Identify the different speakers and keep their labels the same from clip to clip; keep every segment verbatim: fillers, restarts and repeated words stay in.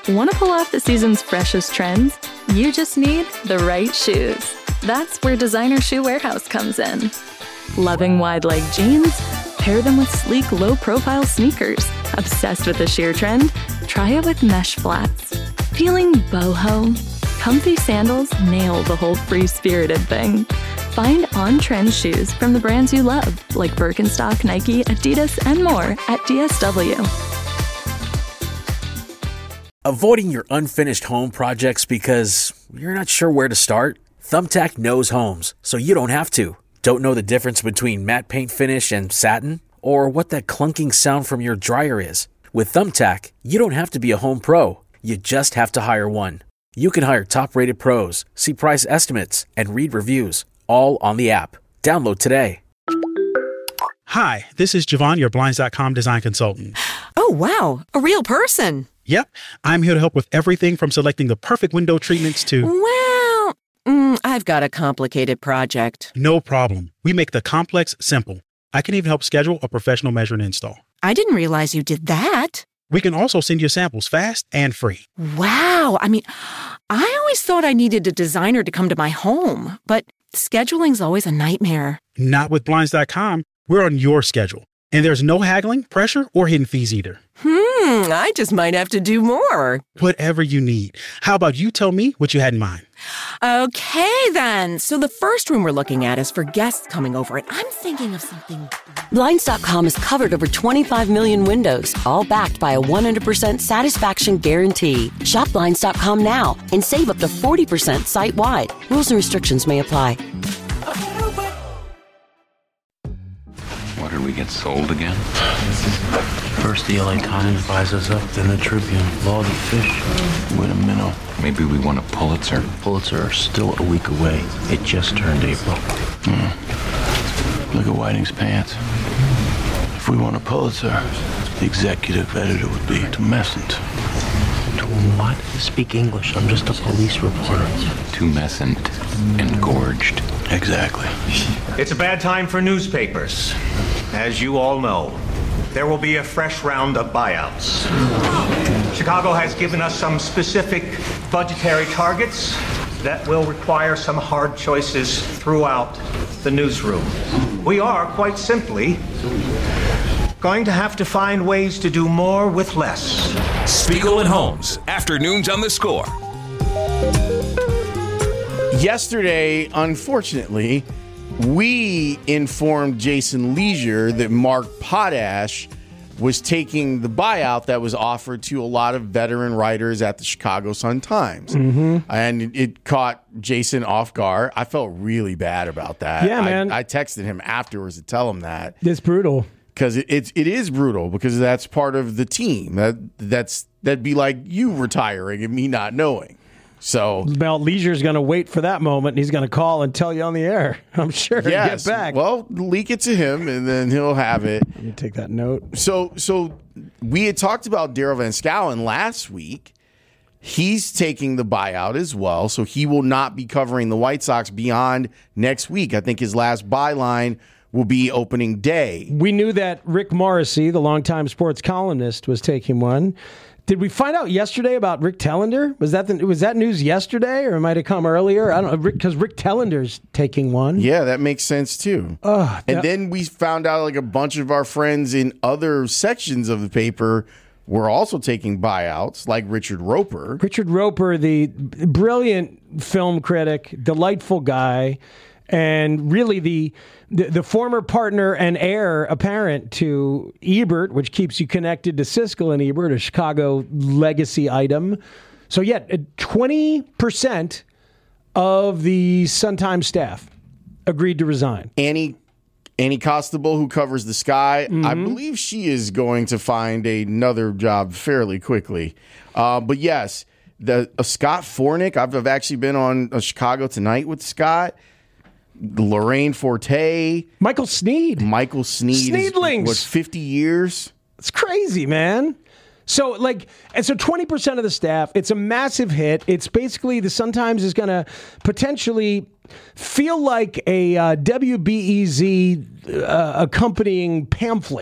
Speaker 1: Want to pull off the season's freshest trends? You just need the right shoes. That's where Designer Shoe Warehouse comes in. Loving wide-leg jeans? Pair them with sleek, low-profile sneakers. Obsessed with the sheer trend? Try it with mesh flats. Feeling boho? Comfy sandals nail the whole free-spirited thing. Find on-trend shoes from the brands you love, like Birkenstock, Nike, Adidas, and more at D S W.
Speaker 2: Avoiding your unfinished home projects because you're not sure where to start? Thumbtack knows homes, so you don't have to. Don't know the difference between matte paint finish and satin? Or what that clunking sound from your dryer is? With Thumbtack, you don't have to be a home pro. You just have to hire one. You can hire top-rated pros, see price estimates, and read reviews, all on the app. Download today.
Speaker 3: Hi, this is Javon, your Blinds dot com design consultant.
Speaker 4: Oh, wow. A real person.
Speaker 3: Yep. I'm here to help with everything from selecting the perfect window treatments to...
Speaker 4: Well, mm, I've got a complicated project.
Speaker 3: No problem. We make the complex simple. I can even help schedule a professional measure and install.
Speaker 4: I didn't realize you did that.
Speaker 3: We can also send you samples fast and free.
Speaker 4: Wow. I mean, I always thought I needed a designer to come to my home, but scheduling's always a nightmare.
Speaker 3: Not with Blinds dot com. We're on your schedule. And there's no haggling, pressure, or hidden fees either.
Speaker 4: Hmm, I just might have to do more.
Speaker 3: Whatever you need. How about you tell me what you had in mind?
Speaker 4: Okay, then. So the first room we're looking at is for guests coming over, and I'm thinking of something...
Speaker 5: Blinds dot com has covered over twenty-five million windows, all backed by a one hundred percent satisfaction guarantee. Shop Blinds dot com now and save up to forty percent site-wide. Rules and restrictions may apply.
Speaker 6: What did we get sold again?
Speaker 7: First the L A Times buys us up, then the Tribune, Log and Fish. Wait a minute.
Speaker 6: Maybe we won a Pulitzer.
Speaker 7: Pulitzer are still a week away. It just turned April.
Speaker 8: Hmm. Look at Whiting's pants. If we won a Pulitzer, the executive editor would be tumescent.
Speaker 7: To what? Speak English. I'm just a police reporter.
Speaker 6: Tumescent and gorged.
Speaker 8: Exactly.
Speaker 9: It's a bad time for newspapers. As you all know, there will be a fresh round of buyouts. Chicago has given us some specific budgetary targets that will require some hard choices throughout the newsroom. We are, quite simply, going to have to find ways to do more with less.
Speaker 10: Spiegel and Holmes, afternoons on The Score.
Speaker 11: Yesterday, unfortunately, we informed Jason Leisure that Mark Potash was taking the buyout that was offered to a lot of veteran writers at the Chicago Sun-Times.
Speaker 12: Mm-hmm.
Speaker 11: And it, it caught Jason off guard. I felt really bad about that.
Speaker 12: Yeah, man.
Speaker 11: I, I texted him afterwards to tell him that.
Speaker 12: It's brutal.
Speaker 11: Because it, it, it is brutal, because that's part of the team. That that's That'd be like you retiring and me not knowing. So
Speaker 12: Mel Leisure's going to wait for that moment, and he's going to call and tell you on the air. I'm sure.
Speaker 11: Yes.
Speaker 12: Get back.
Speaker 11: Well, leak it to him, and then he'll have it.
Speaker 12: You take that note.
Speaker 11: So, so we had talked about Daryl Van Schouwen last week. He's taking the buyout as well, so he will not be covering the White Sox beyond next week. I think his last byline will be opening day.
Speaker 12: We knew that Rick Morrissey, the longtime sports columnist, was taking one. Did we find out yesterday about Rick Tellender? Was that the, was that news yesterday, or it might have come earlier? I don't know, because Rick Tellender's taking one.
Speaker 11: Yeah, that makes sense too.
Speaker 12: Uh,
Speaker 11: and
Speaker 12: that,
Speaker 11: then we found out like a bunch of our friends in other sections of the paper were also taking buyouts, like Richard Roper.
Speaker 12: Richard Roper, the brilliant film critic, delightful guy, and really the, the the former partner and heir apparent to Ebert, which keeps you connected to Siskel and Ebert, a Chicago legacy item. So yeah, twenty percent of the Sun-Times staff agreed to resign.
Speaker 11: Annie Annie Costabile, who covers the Sky,
Speaker 12: Mm-hmm.
Speaker 11: I believe she is going to find another job fairly quickly. Uh, but yes, the uh, Scott Fornick, I've, I've actually been on uh, Chicago Tonight with Scott. Lorraine Forte.
Speaker 12: Michael Sneed.
Speaker 11: Michael Sneed.
Speaker 12: Sneedlings.
Speaker 11: Is, what, fifty years?
Speaker 12: It's crazy, man. So, like, and so twenty percent of the staff, it's a massive hit. It's basically the Sun-Times is going to potentially feel like a uh, W B E Z uh, accompanying pamphlet.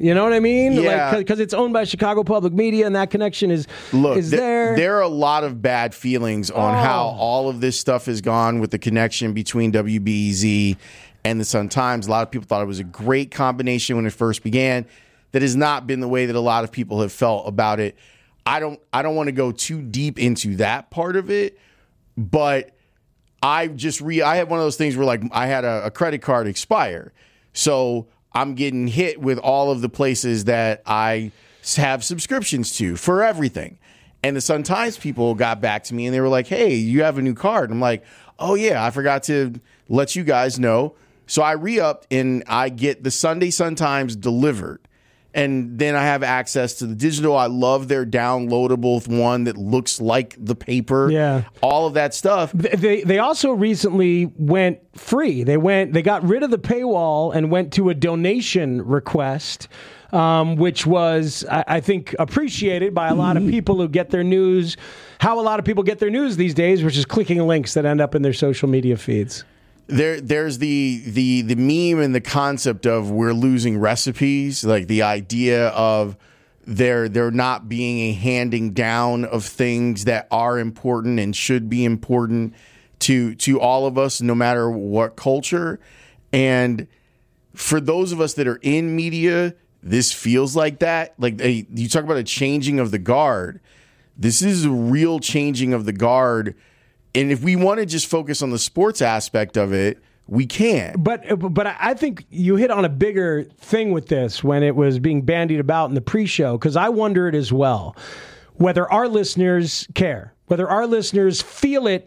Speaker 12: You know what I mean?
Speaker 11: Yeah.
Speaker 12: Because it's owned by Chicago Public Media, and that connection is
Speaker 11: Look,
Speaker 12: is
Speaker 11: th-
Speaker 12: there.
Speaker 11: There are a lot of bad feelings on
Speaker 12: Oh.
Speaker 11: how all of this stuff has gone with the connection between W B E Z and the Sun-Times. A lot of people thought it was a great combination when it first began. That has not been the way that a lot of people have felt about it. I don't I don't want to go too deep into that part of it, but I just re I had one of those things where like I had a, a credit card expire. So I'm getting hit with all of the places that I have subscriptions to for everything. And the Sun-Times people got back to me and they were like, hey, you have a new card. I'm like, oh yeah, I forgot to let you guys know. So I re-upped and I get the Sunday Sun-Times delivered. And then I have access to the digital. I love their downloadable one that looks like the paper.
Speaker 12: Yeah.
Speaker 11: All of that stuff.
Speaker 12: They they also recently went free. They went they got rid of the paywall and went to a donation request, um, which was I, I think appreciated by a lot of people who get their news. How a lot of people get their news these days, which is clicking links that end up in their social media feeds.
Speaker 11: There, there's the the the meme and the concept of we're losing recipes, like the idea of there there not being a handing down of things that are important and should be important to to all of us, no matter what culture. And for those of us that are in media, this feels like that. Like a, you talk about a changing of the guard. This is a real changing of the guard. And if we want to just focus on the sports aspect of it, we can.
Speaker 12: But but I think you hit on a bigger thing with this when it was being bandied about in the pre-show, because I wondered as well whether our listeners care, whether our listeners feel it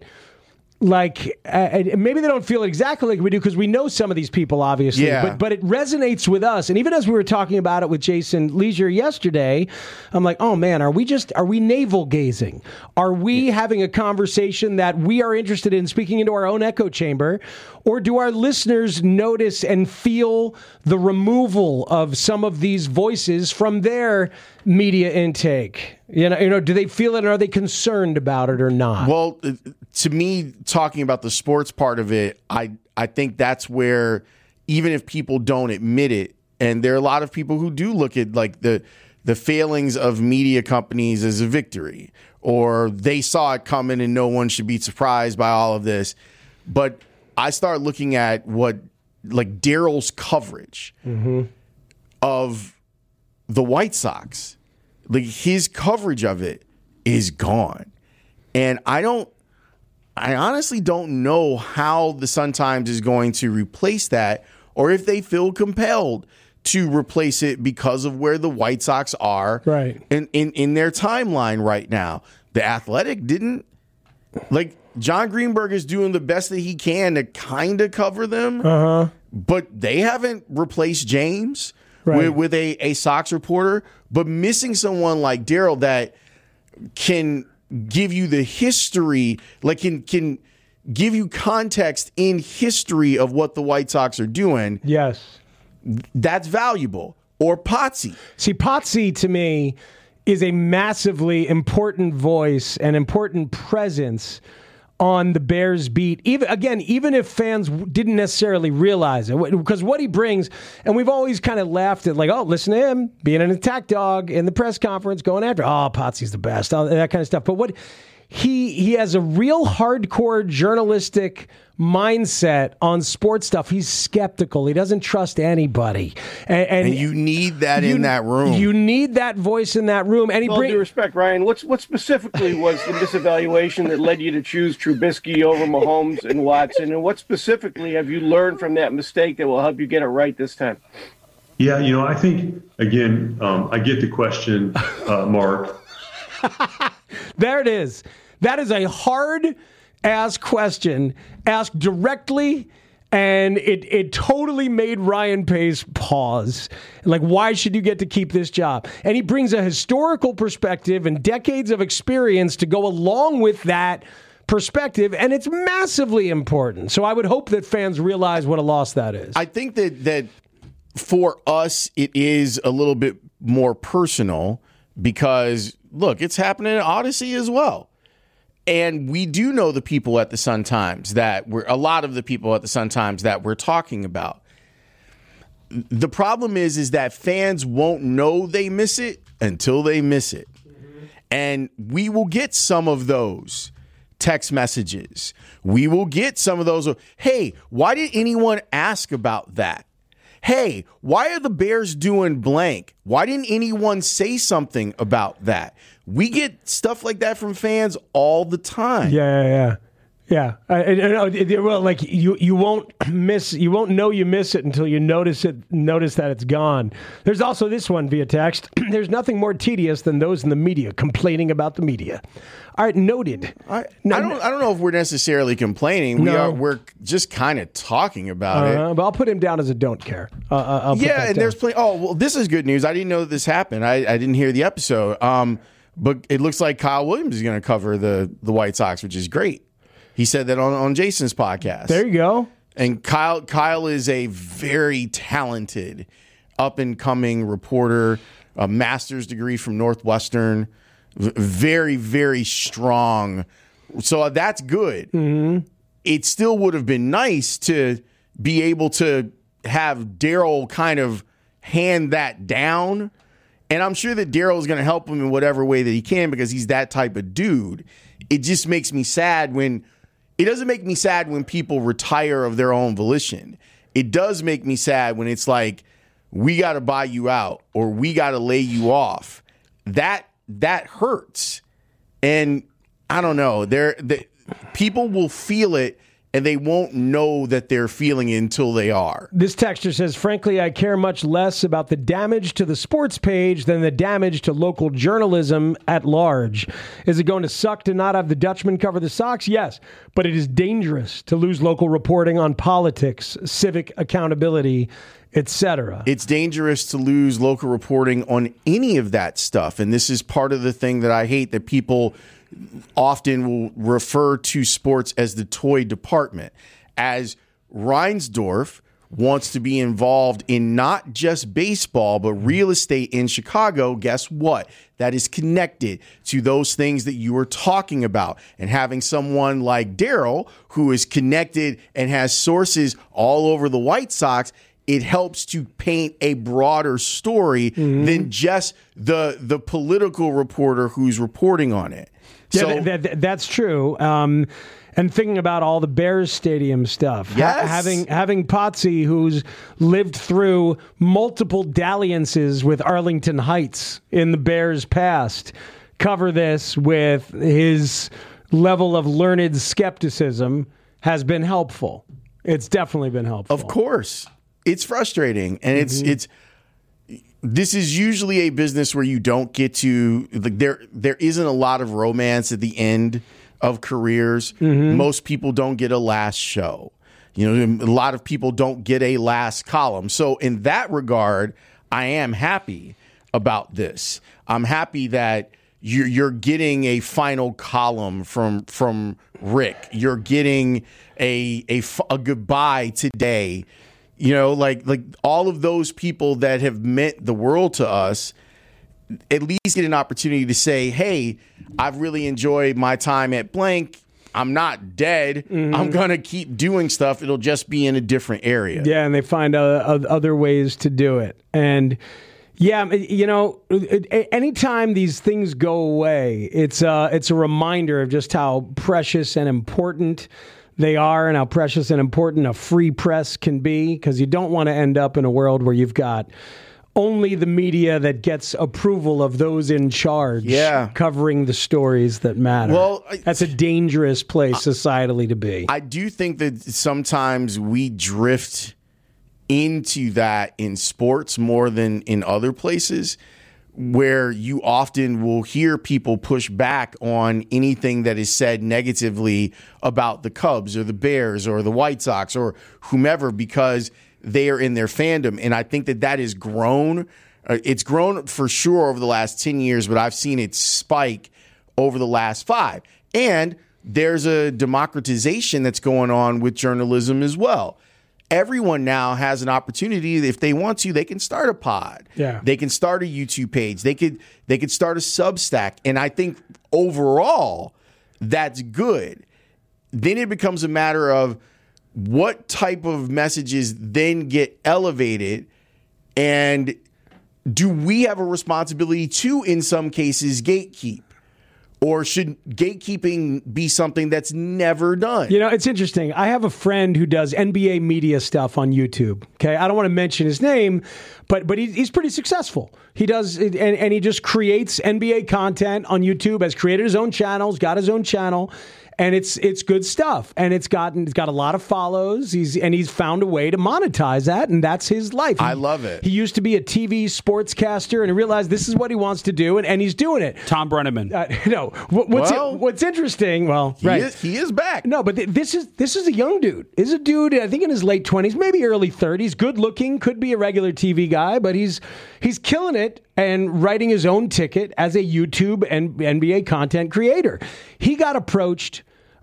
Speaker 12: like, uh, maybe they don't feel it exactly like we do because we know some of these people, obviously,
Speaker 11: yeah.
Speaker 12: but but it resonates with us. And even as we were talking about it with Jason Leisure yesterday, I'm like, oh man, are we just, are we navel gazing? Are we having a conversation that we are interested in speaking into our own echo chamber? Or do our listeners notice and feel the removal of some of these voices from their media intake? You know, you know, do they feel it, or are they concerned about it or not?
Speaker 11: Well, to me, talking about the sports part of it, I I think that's where, even if people don't admit it, and there are a lot of people who do look at like the the failings of media companies as a victory, or they saw it coming and no one should be surprised by all of this. But I start looking at what like Daryl's coverage
Speaker 12: mm-hmm.
Speaker 11: of the White Sox. Like his coverage of it is gone. And I don't, I honestly don't know how the Sun-Times is going to replace that, or if they feel compelled to replace it because of where the White Sox are
Speaker 12: right.
Speaker 11: in, in, in their timeline right now. The Athletic didn't. Like, John Greenberg is doing the best that he can to kind of cover them,
Speaker 12: uh-huh.
Speaker 11: but they haven't replaced James.
Speaker 12: Right.
Speaker 11: With, with a, a Sox reporter, but missing someone like Daryl that can give you the history, like can can give you context in history of what the White Sox are doing.
Speaker 12: Yes.
Speaker 11: That's valuable. Or Potsy.
Speaker 12: See, Potsy to me is a massively important voice and important presence on the Bears beat. Even again, even if fans didn't necessarily realize it, because what he brings, and we've always kind of laughed at like, oh, listen to him being an attack dog in the press conference, going after, oh, Potsy's the best, all that kind of stuff. But what he he has a real hardcore journalistic mindset on sports stuff. He's skeptical. He doesn't trust anybody, and, and,
Speaker 11: and you need that
Speaker 12: you,
Speaker 11: in that room.
Speaker 12: You need that voice in that room. And he
Speaker 13: With all
Speaker 12: bring,
Speaker 13: due respect, Ryan, what's what specifically was the misevaluation that led you to choose Trubisky over Mahomes and Watson, and what specifically have you learned from that mistake that will help you get it right this time?
Speaker 14: Yeah, you know, I think again, um, I get the question, uh, Mark.
Speaker 12: There it is. That is a hard ass question asked directly, and it, it totally made Ryan Pace pause. Like, why should you get to keep this job? And he brings a historical perspective and decades of experience to go along with that perspective, and it's massively important. So I would hope that fans realize what a loss that is.
Speaker 11: I think that that for us, it is a little bit more personal because, look, it's happening at Odyssey as well. And we do know the people at the Sun-Times that we're, a lot of the people at the Sun-Times that we're talking about. the problem is, is that fans won't know they miss it until they miss it. Mm-hmm. And we will get some of those text messages. We will get some of those. Hey, why did anyone ask about that? Hey, why are the Bears doing blank? Why didn't anyone say something about that? We get stuff like that from fans all the time.
Speaker 12: Yeah, yeah, yeah. Yeah, I, I, I, well, like you, you won't miss, you won't know you miss it until you notice it. Notice that it's gone. There's also this one via text. There's nothing more tedious than those in the media complaining about the media. All right, noted.
Speaker 11: I, no, I don't, I don't know if we're necessarily complaining. We
Speaker 12: No.
Speaker 11: are. We're just kind of talking about
Speaker 12: Uh,
Speaker 11: it.
Speaker 12: but I'll put him down as a don't care. Uh, uh, I'll put
Speaker 11: Yeah,
Speaker 12: that
Speaker 11: and
Speaker 12: down.
Speaker 11: there's plenty. Oh, well, this is good news. I didn't know that this happened. I, I didn't hear the episode. Um, but it looks like Kyle Williams is going to cover the the White Sox, which is great. He said that on, on Jason's podcast.
Speaker 12: There you go.
Speaker 11: And Kyle Kyle is a very talented, up and coming reporter, a master's degree from Northwestern, v- very very strong. So that's good.
Speaker 12: Mm-hmm.
Speaker 11: It still would have been nice to be able to have Daryl kind of hand that down. And I'm sure that Daryl is going to help him in whatever way that he can because he's that type of dude. It just makes me sad when it doesn't make me sad when people retire of their own volition. It does make me sad when it's like, we got to buy you out or we got to lay you off. That that hurts. And I don't know, there the, people will feel it and they won't know that they're feeling it until they are.
Speaker 12: This texter says, frankly, I care much less about the damage to the sports page than the damage to local journalism at large. Is it going to suck to not have the Dutchman cover the Sox? Yes, but it is dangerous to lose local reporting on politics, civic accountability, et cetera.
Speaker 11: It's dangerous to lose local reporting on any of that stuff. And this is part of the thing that I hate, that people often will refer to sports as the toy department. As Reinsdorf wants to be involved in not just baseball, but real estate in Chicago, guess what? That is connected to those things that you were talking about. And having someone like Daryl, who is connected and has sources all over the White Sox, it helps to paint a broader story mm-hmm. than just the the political reporter who's reporting on it.
Speaker 12: Yeah,
Speaker 11: So,
Speaker 12: that, that, that's true. Um, and thinking about all the Bears Stadium stuff,
Speaker 11: Yes.
Speaker 12: ha- having having Potsy, who's lived through multiple dalliances with Arlington Heights in the Bears' past, cover this with his level of learned skepticism has been helpful. It's definitely been helpful.
Speaker 11: Of course. It's frustrating. And it's mm-hmm. it's this is usually a business where you don't get to like there there isn't a lot of romance at the end of careers. Mm-hmm. Most people don't get a last show. You know, a lot of people don't get a last column. So in that regard, I am happy about this. I'm happy that you're, you're getting a final column from from Rick. You're getting a a, a goodbye today. You know, like like all of those people that have meant the world to us at least get an opportunity to say, hey, I've really enjoyed my time at blank. I'm not dead. Mm-hmm. I'm going to keep doing stuff. It'll just be in a different area.
Speaker 12: Yeah, and they find uh, other ways to do it. And yeah, you know, anytime these things go away, it's uh, it's a reminder of just how precious and important they are and how precious and important a free press can be, because you don't want to end up in a world where you've got only the media that gets approval of those in charge
Speaker 11: yeah.
Speaker 12: covering the stories that matter.
Speaker 11: Well, I,
Speaker 12: that's a dangerous place societally to be.
Speaker 11: I do think that sometimes we drift into that in sports more than in other places, where you often will hear people push back on anything that is said negatively about the Cubs or the Bears or the White Sox or whomever, because they are in their fandom. And I think that that has grown. Uh, it's grown for sure over the last ten years, but I've seen it spike over the last five. And there's a democratization that's going on with journalism as well. Everyone now has an opportunity. If they want to, they can start a pod.
Speaker 12: Yeah.
Speaker 11: They can start a YouTube page. They could they could start a Substack. And I think overall, that's good. Then it becomes a matter of what type of messages then get elevated And do we have a responsibility to, in some cases, gatekeep? Or should gatekeeping be something that's never done?
Speaker 12: You know, it's interesting. I have a friend who does N B A media stuff on YouTube. Okay, I don't want to mention his name, but but he's, he's pretty successful. He does, and, and he just creates N B A content on YouTube. Has created his own channels, got his own channel. And it's it's good stuff, and it's gotten it's got a lot of follows. He's and he's found a way to monetize that, and that's his life. He,
Speaker 11: I love it.
Speaker 12: He used to be a T V sportscaster, and he realized this is what he wants to do, and, and he's doing it.
Speaker 15: Tom Brenneman.
Speaker 12: Uh, no, what, what's
Speaker 11: well,
Speaker 12: it, what's interesting? Well,
Speaker 11: he
Speaker 12: right,
Speaker 11: is, he is back.
Speaker 12: No, but th- this is this is a young dude. This is a dude, I think, in his late twenties, maybe early thirties. Good looking, could be a regular T V guy, but he's he's killing it and writing his own ticket as a YouTube and N B A content creator. He got approached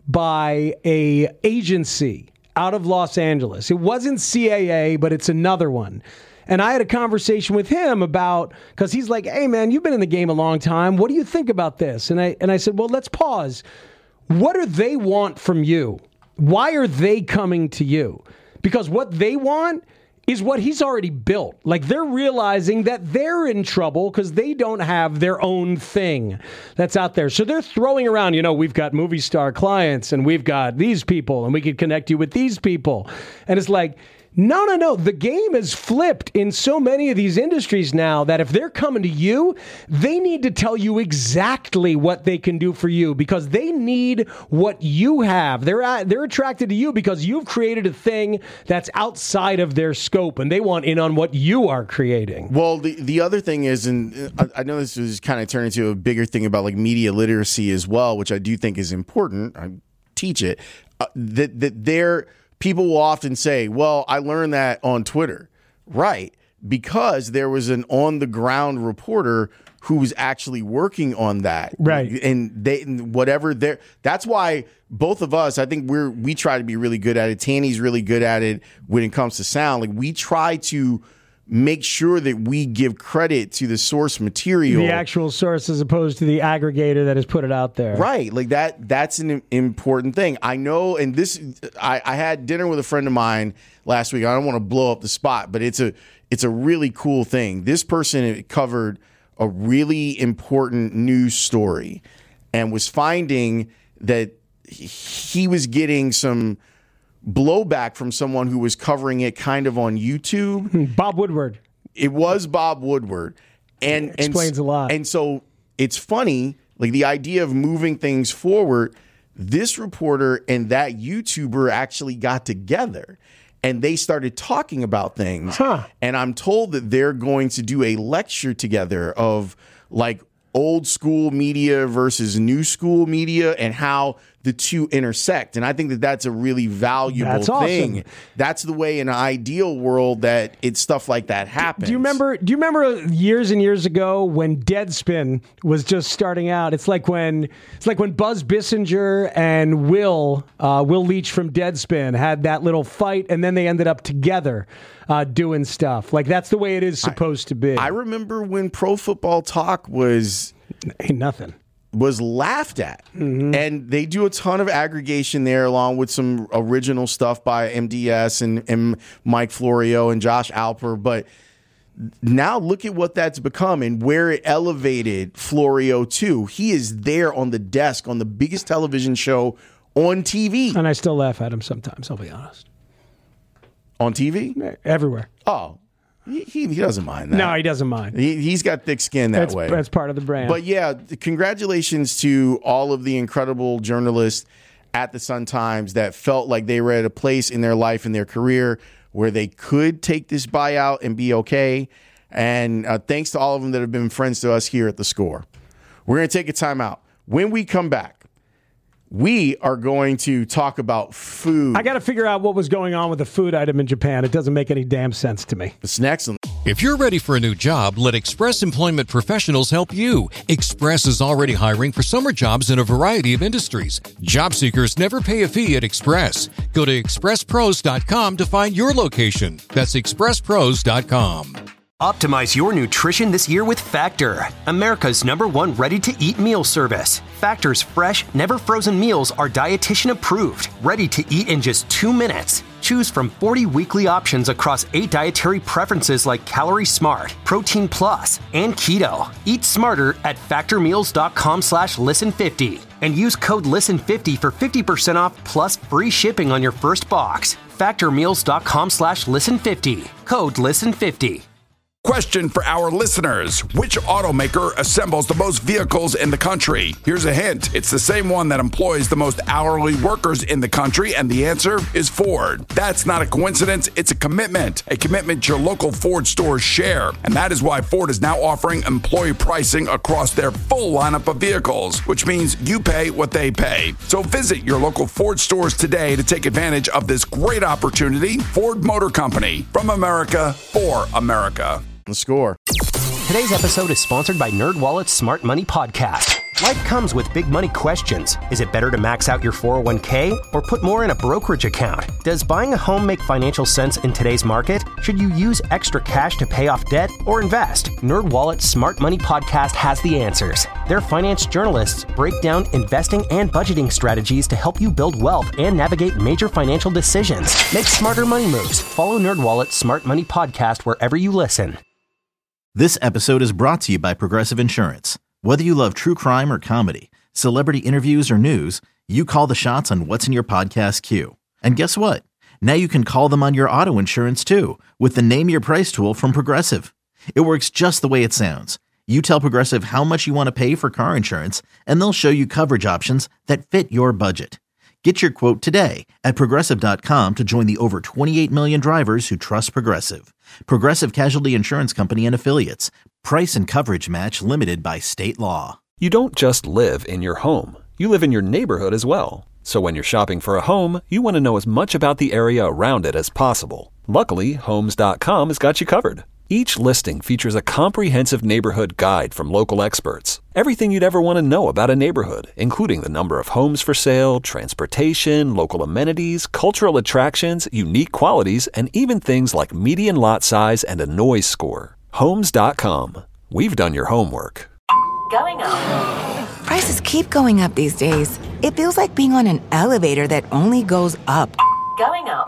Speaker 12: by a agency out of Los Angeles. It wasn't C A A, but it's another one. And I had a conversation with him about, because he's like, hey, man, you've been in the game a long time. What do you think about this? And I and I said, well, let's pause. What do they want from you? Why are they coming to you? Because what they want is what he's already built. Like, they're realizing that they're in trouble because they don't have their own thing that's out there. So they're throwing around, you know, we've got movie star clients and we've got these people and we could connect you with these people. And it's like, no, no, no. The game has flipped in so many of these industries now that if they're coming to you, they need to tell you exactly what they can do for you because they need what you have. They're at, they're attracted to you because you've created a thing that's outside of their scope, and they want in on what you are creating.
Speaker 11: Well, the, the other thing is, and I, I know this is kind of turned into a bigger thing about like media literacy as well, which I do think is important. I teach it, uh, that, that they're... People will often say, well, I learned that on Twitter. Right. Because there was an on-the-ground reporter who was actually working on that.
Speaker 12: Right.
Speaker 11: And they, whatever they're, that's why both of us, I think we're, we try to be really good at it. Tanny's really good at it when it comes to sound. Like, we try to make sure that we give credit to the source material,
Speaker 12: the actual source, as opposed to the aggregator that has put it out there.
Speaker 11: Right. Like that, that's an important thing. I know. And this, I, I had dinner with a friend of mine last week. I don't want to blow up the spot, but it's a, it's a really cool thing. This person covered a really important news story and was finding that he was getting some blowback from someone who was covering it kind of on YouTube.
Speaker 12: Bob Woodward.
Speaker 11: It was Bob Woodward. And
Speaker 12: it explains
Speaker 11: and,
Speaker 12: a lot.
Speaker 11: And so it's funny, like the idea of moving things forward, this reporter and that YouTuber actually got together and they started talking about things.
Speaker 12: Huh.
Speaker 11: And I'm told that they're going to do a lecture together of like old school media versus new school media and how the two intersect. And I think that that's a really valuable
Speaker 12: that's awesome.
Speaker 11: thing. That's the way in an ideal world that it's stuff like that happens.
Speaker 12: Do you remember, do you remember years and years ago when Deadspin was just starting out? It's like when, it's like when Buzz Bissinger and Will, uh, Will Leach from Deadspin had that little fight and then they ended up together uh, doing stuff. Like, that's the way it is supposed
Speaker 11: I,
Speaker 12: to be.
Speaker 11: I remember when Pro Football Talk was...
Speaker 12: Ain't nothing.
Speaker 11: was laughed at.
Speaker 12: Mm-hmm.
Speaker 11: And they do a ton of aggregation there along with some original stuff by M D S and, and Mike Florio and Josh Alper. But now look at what that's become and where it elevated Florio to. He is there on the desk on the biggest television show on T V.
Speaker 12: And I still laugh at him sometimes, I'll be honest.
Speaker 11: On T V?
Speaker 12: Everywhere.
Speaker 11: Oh. He, he he doesn't mind that.
Speaker 12: No, he doesn't mind.
Speaker 11: He, he's got thick skin that
Speaker 12: that's,
Speaker 11: way.
Speaker 12: That's part of the brand.
Speaker 11: But yeah, congratulations to all of the incredible journalists at the Sun-Times that felt like they were at a place in their life and their career where they could take this buyout and be okay. And uh, thanks to all of them that have been friends to us here at The Score. We're going to take a time out. When we come back, we are going to talk about food.
Speaker 12: I got to figure out what was going on with the food item in Japan. It doesn't make any damn sense to me.
Speaker 11: It's next.
Speaker 16: If you're ready for a new job, let Express Employment Professionals help you. Express is already hiring for summer jobs in a variety of industries. Job seekers never pay a fee at Express. Go to express pros dot com to find your location. That's express pros dot com.
Speaker 17: Optimize your nutrition this year with Factor, America's number one ready-to-eat meal service. Factor's fresh, never frozen meals are dietitian approved, ready to eat in just two minutes. Choose from forty weekly options across eight dietary preferences like Calorie Smart, Protein Plus, and Keto. Eat smarter at factormeals.com slash listen50 and use code listen fifty for fifty percent off plus free shipping on your first box. factormeals.com slash listen50. Code listen fifty.
Speaker 15: Question for our listeners. Which automaker assembles the most vehicles in the country? Here's a hint. It's the same one that employs the most hourly workers in the country, and the answer is Ford. That's not a coincidence. It's a commitment. A commitment your local Ford stores share. And that is why Ford is now offering employee pricing across their full lineup of vehicles, which means you pay what they pay. So visit your local Ford stores today to take advantage of this great opportunity. Ford Motor Company. From America, for America.
Speaker 11: The score.
Speaker 17: Today's episode is sponsored by NerdWallet's Smart Money Podcast. Life comes with big money questions. Is it better to max out your four oh one k or put more in a brokerage account? Does buying a home make financial sense in today's market? Should you use extra cash to pay off debt or invest? NerdWallet's Smart Money Podcast has the answers. Their finance journalists break down investing and budgeting strategies to help you build wealth and navigate major financial decisions. Make smarter money moves. Follow NerdWallet's Smart Money Podcast wherever you listen.
Speaker 18: This episode is brought to you by Progressive Insurance. Whether you love true crime or comedy, celebrity interviews or news, you call the shots on what's in your podcast queue. And guess what? Now you can call them on your auto insurance too with the Name Your Price tool from Progressive. It works just the way it sounds. You tell Progressive how much you want to pay for car insurance, and they'll show you coverage options that fit your budget. Get your quote today at Progressive dot com to join the over twenty-eight million drivers who trust Progressive. Progressive Casualty Insurance Company and Affiliates. Price and coverage match limited by state law.
Speaker 19: You don't just live in your home. You live in your neighborhood as well. So when you're shopping for a home, you want to know as much about the area around it as possible. Luckily, Homes dot com has got you covered. Each listing features a comprehensive neighborhood guide from local experts. Everything you'd ever want to know about a neighborhood, including the number of homes for sale, transportation, local amenities, cultural attractions, unique qualities, and even things like median lot size and a noise score. Homes dot com. We've done your homework.
Speaker 20: Going up. Prices keep going up these days. It feels like being on an elevator that only goes up. Going up.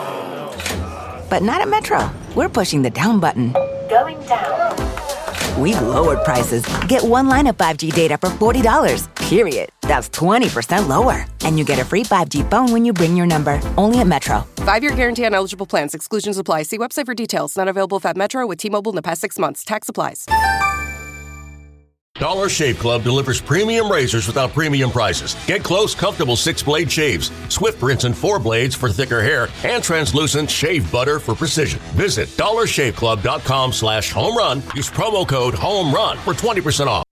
Speaker 20: But not at Metro. We're pushing the down button. Going down. We've lowered prices. Get one line of five G data for forty dollars, period. That's twenty percent lower. And you get a free five G phone when you bring your number. Only at Metro.
Speaker 21: Five-year guarantee on eligible plans. Exclusions apply. See website for details. Not available at Metro with T-Mobile in the past six months. Tax applies.
Speaker 22: Dollar Shave Club delivers premium razors without premium prices. Get close, comfortable six-blade shaves, swift rinse and four blades for thicker hair, and translucent shave butter for precision. Visit dollar shave club dot com slash home run. Use promo code HOME RUN for twenty percent off.